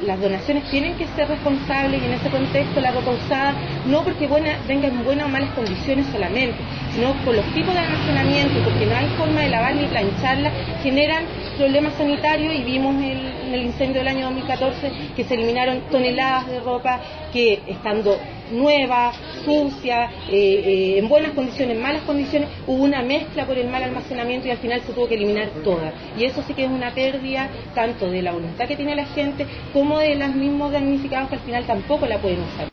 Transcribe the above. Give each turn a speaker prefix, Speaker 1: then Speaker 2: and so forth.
Speaker 1: Las donaciones tienen que ser responsables y en ese contexto la ropa usada, no porque venga en buenas o malas condiciones solamente, sino por los tipos de almacenamiento, porque no hay forma de lavarla y plancharla, generan problemas sanitarios y vimos en el incendio del año 2014 que se eliminaron toneladas de ropa que estando nueva, sucia, en buenas condiciones, en malas condiciones, hubo una mezcla por el mal almacenamiento y al final se tuvo que eliminar toda. Y eso sí que es una pérdida tanto de la voluntad que tiene la gente como de los mismos damnificados que al final tampoco la pueden usar.